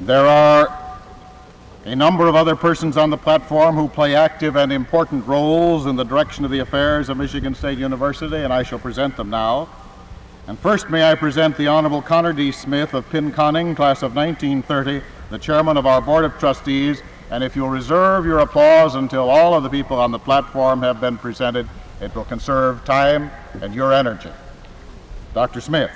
There are a number of other persons on the platform who play active and important roles in the direction of the affairs of Michigan State University, and I shall present them now. And first may I present the Honorable Connor D. Smith of Pinconning, class of 1930, the chairman of our Board of Trustees, and if you'll reserve your applause until all of the people on the platform have been presented, it will conserve time and your energy. Dr. Smith.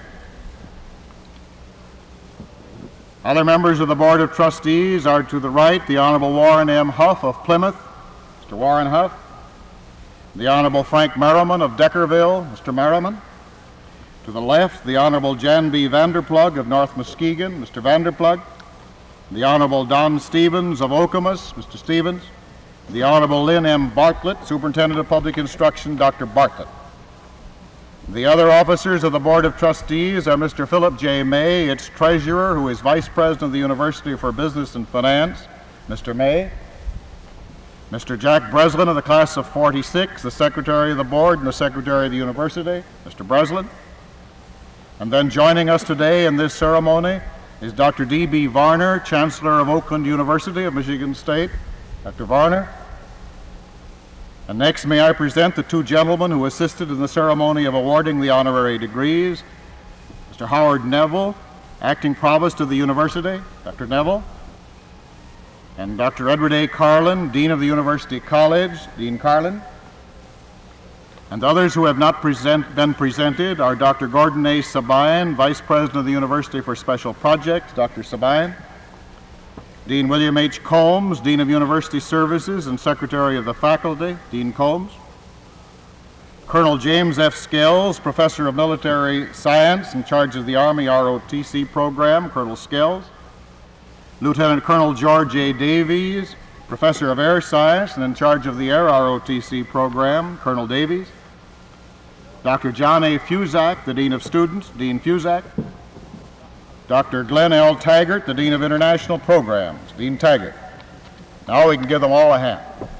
Other members of the Board of Trustees are to the right, the Honorable Warren M. Huff of Plymouth, Mr. Warren Huff. The Honorable Frank Merriman of Deckerville, Mr. Merriman. To the left, the Honorable Jan B. Vanderplug of North Muskegon, Mr. Vanderplug. The Honorable Don Stevens of Okemos, Mr. Stevens. The Honorable Lynn M. Bartlett, Superintendent of Public Instruction, Dr. Bartlett. The other officers of the Board of Trustees are Mr. Philip J. May, its treasurer, who is Vice President of the University for Business and Finance, Mr. May. Mr. Jack Breslin of the class of 46, the Secretary of the Board and the Secretary of the University, Mr. Breslin. And then joining us today in this ceremony is Dr. D.B. Varner, Chancellor of Oakland University of Michigan State. Dr. Varner. And next may I present the two gentlemen who assisted in the ceremony of awarding the honorary degrees. Mr. Howard Neville, Acting Provost of the University, Dr. Neville. And Dr. Edward A. Carlin, Dean of the University College, Dean Carlin. And others who have not been presented are Dr. Gordon A. Sabine, Vice President of the University for Special Projects, Dr. Sabine. Dean William H. Combs, Dean of University Services and Secretary of the Faculty, Dean Combs. Colonel James F. Scales, Professor of Military Science in charge of the Army ROTC program, Colonel Scales. Lieutenant Colonel George A. Davies, Professor of Air Science and in charge of the Air ROTC program, Colonel Davies. Dr. John A. Fusak, the Dean of Students, Dean Fusak. Dr. Glenn L. Taggart, the Dean of International Programs, Dean Taggart. Now we can give them all a hand.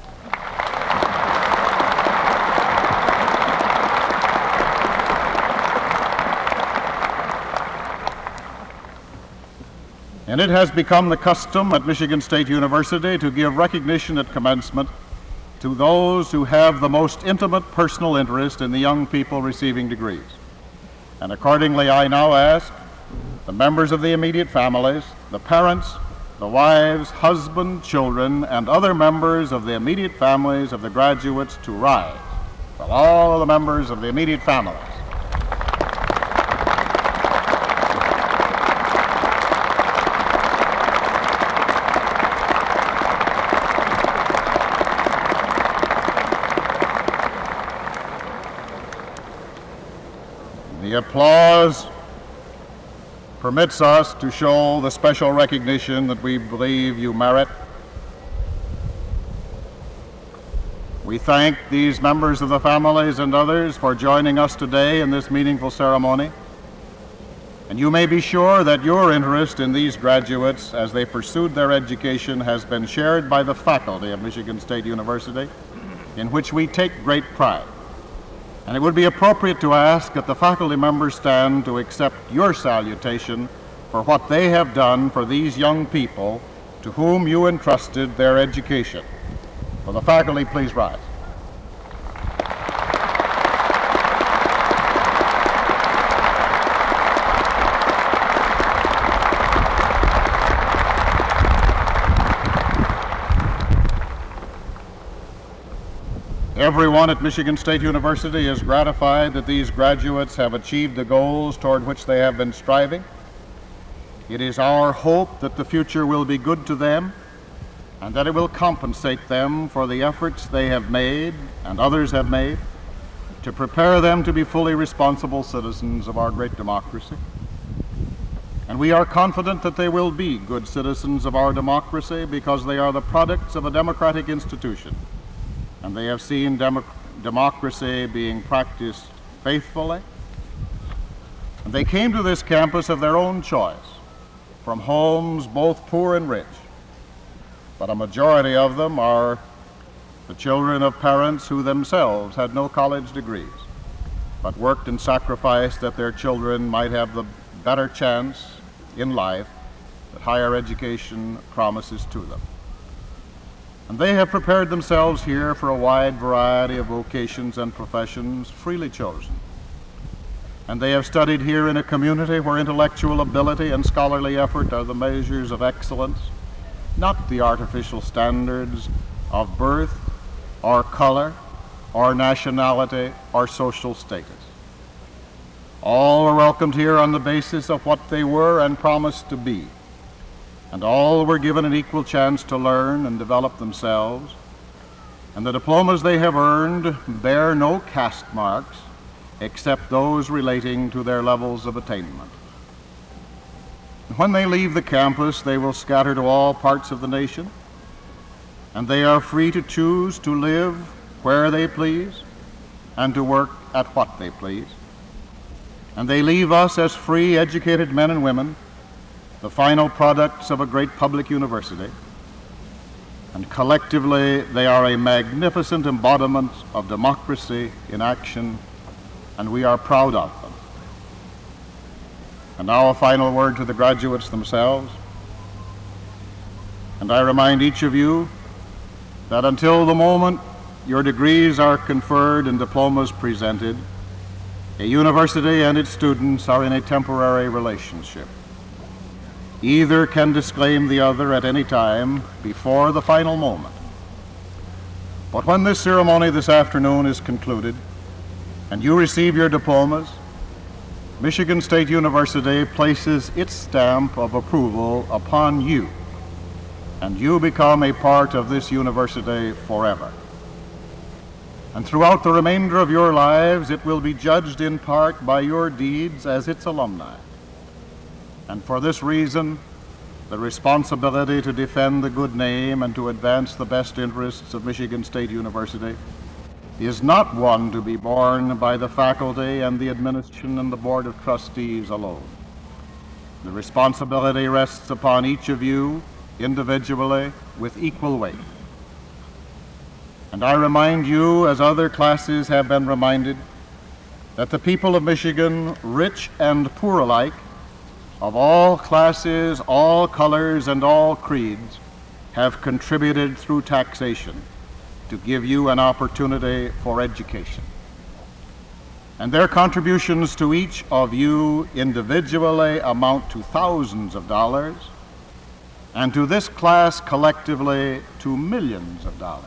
And it has become the custom at Michigan State University to give recognition at commencement to those who have the most intimate personal interest in the young people receiving degrees. And accordingly, I now ask the members of the immediate families, the parents, the wives, husbands, children, and other members of the immediate families of the graduates to rise. Well, all of the members of the immediate families. The applause permits us to show the special recognition that we believe you merit. We thank these members of the families and others for joining us today in this meaningful ceremony. And you may be sure that your interest in these graduates as they pursued their education has been shared by the faculty of Michigan State University, in which we take great pride. And it would be appropriate to ask that the faculty members stand to accept your salutation for what they have done for these young people to whom you entrusted their education. Will the faculty please rise? Everyone at Michigan State University is gratified that these graduates have achieved the goals toward which they have been striving. It is our hope that the future will be good to them and that it will compensate them for the efforts they have made and others have made to prepare them to be fully responsible citizens of our great democracy. And we are confident that they will be good citizens of our democracy because they are the products of a democratic institution. And they have seen democracy being practiced faithfully. And they came to this campus of their own choice, from homes both poor and rich. But a majority of them are the children of parents who themselves had no college degrees, but worked and sacrificed that their children might have the better chance in life that higher education promises to them. And they have prepared themselves here for a wide variety of vocations and professions freely chosen. And they have studied here in a community where intellectual ability and scholarly effort are the measures of excellence, not the artificial standards of birth or color or nationality or social status. All were welcomed here on the basis of what they were and promised to be, and all were given an equal chance to learn and develop themselves, and the diplomas they have earned bear no caste marks except those relating to their levels of attainment. When they leave the campus, they will scatter to all parts of the nation, and they are free to choose to live where they please and to work at what they please. And they leave us as free, educated men and women, the final products of a great public university. And collectively, they are a magnificent embodiment of democracy in action, and we are proud of them. And now a final word to the graduates themselves. And I remind each of you that until the moment your degrees are conferred and diplomas presented, a university and its students are in a temporary relationship. Either can disclaim the other at any time before the final moment. But when this ceremony this afternoon is concluded and you receive your diplomas, Michigan State University places its stamp of approval upon you, and you become a part of this university forever. And throughout the remainder of your lives, it will be judged in part by your deeds as its alumni. And for this reason, the responsibility to defend the good name and to advance the best interests of Michigan State University is not one to be borne by the faculty and the administration and the Board of Trustees alone. The responsibility rests upon each of you individually with equal weight. And I remind you, as other classes have been reminded, that the people of Michigan, rich and poor alike, of all classes, all colors, and all creeds, have contributed through taxation to give you an opportunity for education. And their contributions to each of you individually amount to thousands of dollars, and to this class collectively to millions of dollars.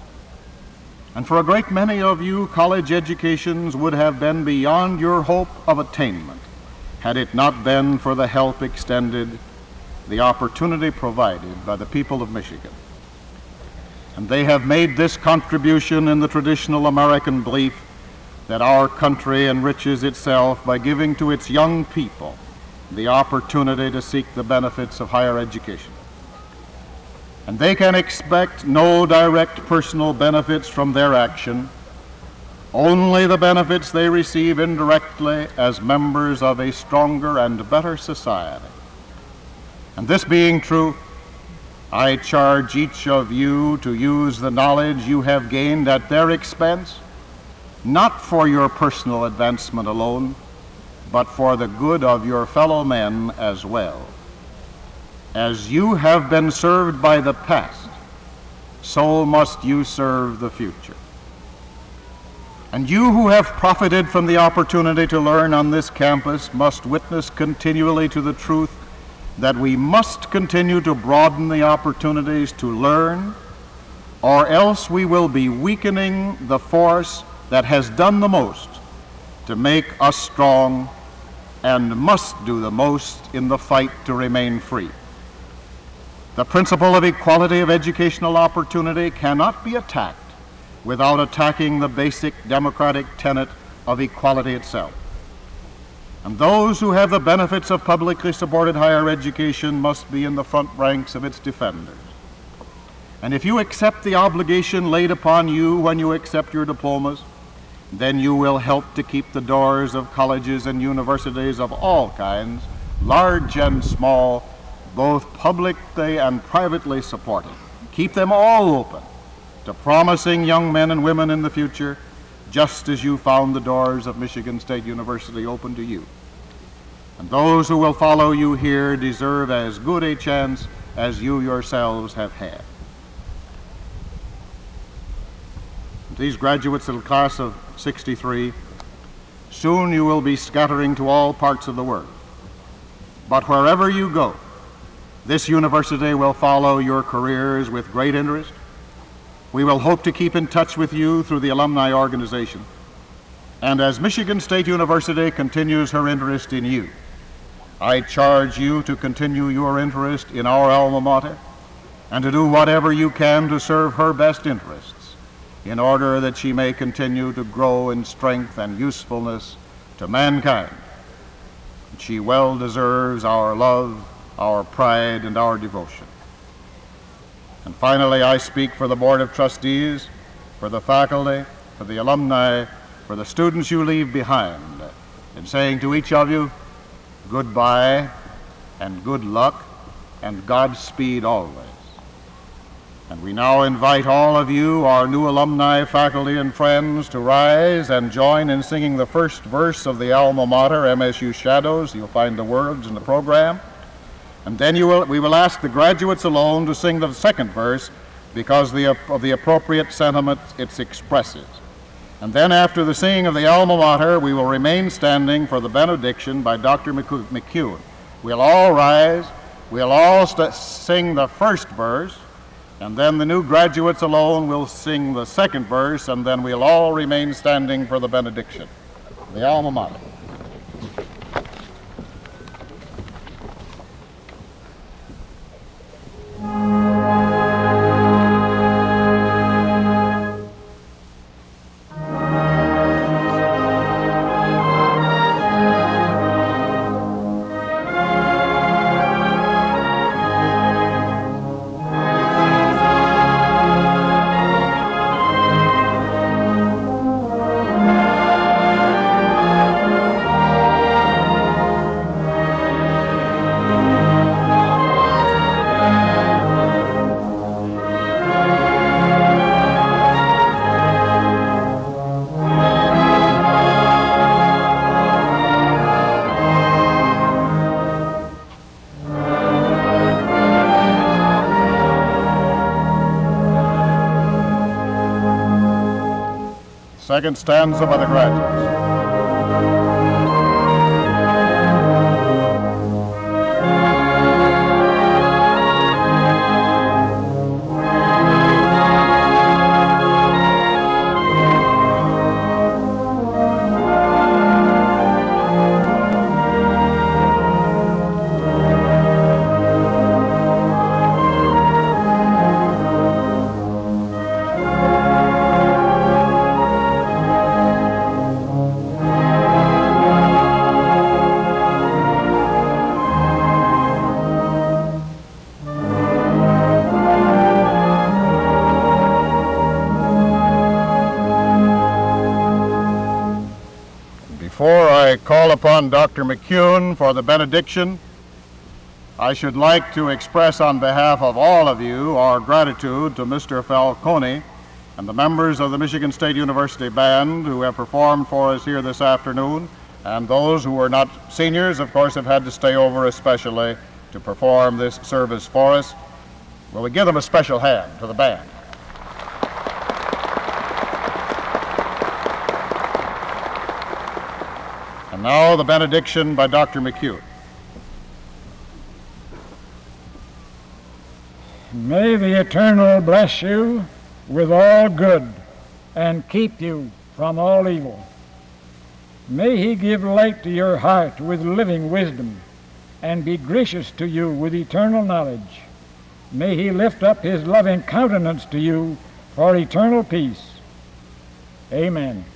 And for a great many of you, college educations would have been beyond your hope of attainment had it not been for the help extended, the opportunity provided by the people of Michigan. And they have made this contribution in the traditional American belief that our country enriches itself by giving to its young people the opportunity to seek the benefits of higher education. And they can expect no direct personal benefits from their action, only the benefits they receive indirectly as members of a stronger and better society. And this being true, I charge each of you to use the knowledge you have gained at their expense, not for your personal advancement alone, but for the good of your fellow men as well. As you have been served by the past, so must you serve the future. And you who have profited from the opportunity to learn on this campus must witness continually to the truth that we must continue to broaden the opportunities to learn, or else we will be weakening the force that has done the most to make us strong and must do the most in the fight to remain free. The principle of equality of educational opportunity cannot be attacked without attacking the basic democratic tenet of equality itself. And those who have the benefits of publicly supported higher education must be in the front ranks of its defenders. And if you accept the obligation laid upon you when you accept your diplomas, then you will help to keep the doors of colleges and universities of all kinds, large and small, both publicly and privately supported. Keep them all open to promising young men and women in the future, just as you found the doors of Michigan State University open to you. And those who will follow you here deserve as good a chance as you yourselves have had. These graduates of the class of '63, soon you will be scattering to all parts of the world. But wherever you go, this university will follow your careers with great interest. We will hope to keep in touch with you through the alumni organization. And as Michigan State University continues her interest in you, I charge you to continue your interest in our alma mater and to do whatever you can to serve her best interests in order that she may continue to grow in strength and usefulness to mankind. She well deserves our love, our pride, and our devotion. And finally, I speak for the Board of Trustees, for the faculty, for the alumni, for the students you leave behind, in saying to each of you, goodbye and good luck and Godspeed always. And we now invite all of you, our new alumni, faculty, and friends, to rise and join in singing the first verse of the alma mater, MSU Shadows. You'll find the words in the program. And then we will ask the graduates alone to sing the second verse because of the appropriate sentiment it expresses. And then after the singing of the alma mater, we will remain standing for the benediction by Dr. McCune. We'll all rise, we'll all sing the first verse, and then the new graduates alone will sing the second verse, and then we'll all remain standing for the benediction. The alma mater. Second stanza by the graduates. Before I call upon Dr. McCune for the benediction, I should like to express on behalf of all of you our gratitude to Mr. Falcone and the members of the Michigan State University Band who have performed for us here this afternoon, and those who were not seniors, of course, have had to stay over especially to perform this service for us. Will we give them a special hand to the band? And now the benediction by Dr. McCune. May the Eternal bless you with all good and keep you from all evil. May he give light to your heart with living wisdom and be gracious to you with eternal knowledge. May he lift up his loving countenance to you for eternal peace. Amen.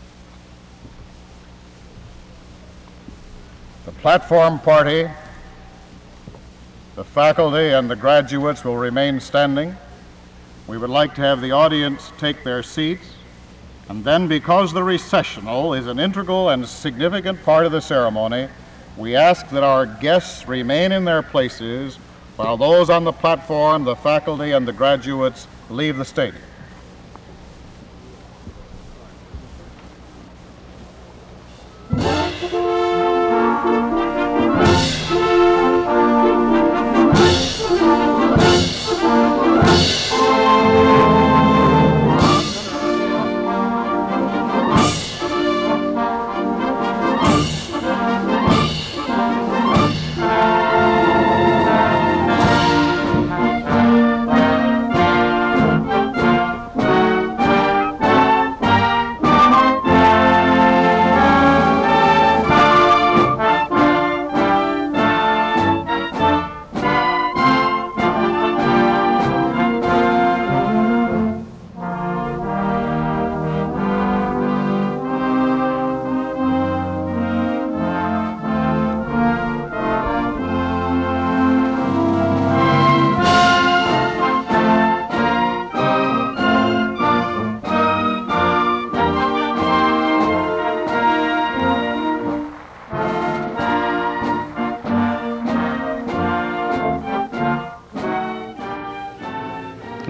The platform party, the faculty, and the graduates will remain standing. We would like to have the audience take their seats, and then, because the recessional is an integral and significant part of the ceremony, we ask that our guests remain in their places while those on the platform, the faculty, and the graduates leave the stadium.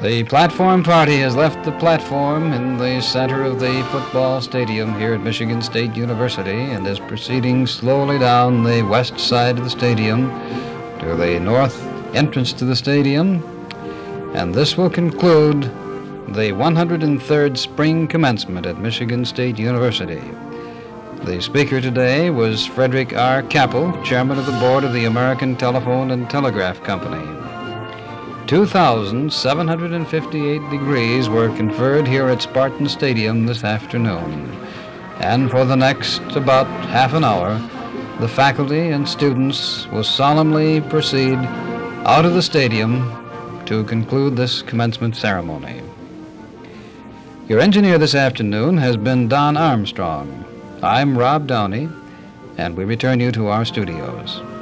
The platform party has left the platform in the center of the football stadium here at Michigan State University and is proceeding slowly down the west side of the stadium to the north entrance to the stadium. And this will conclude the 103rd spring commencement at Michigan State University. The speaker today was Frederick R. Kappel, chairman of the board of the American Telephone and Telegraph Company. 2,758 degrees were conferred here at Spartan Stadium this afternoon. And for the next about half an hour, the faculty and students will solemnly proceed out of the stadium to conclude this commencement ceremony. Your engineer this afternoon has been Don Armstrong. I'm Rob Downey, and we return you to our studios.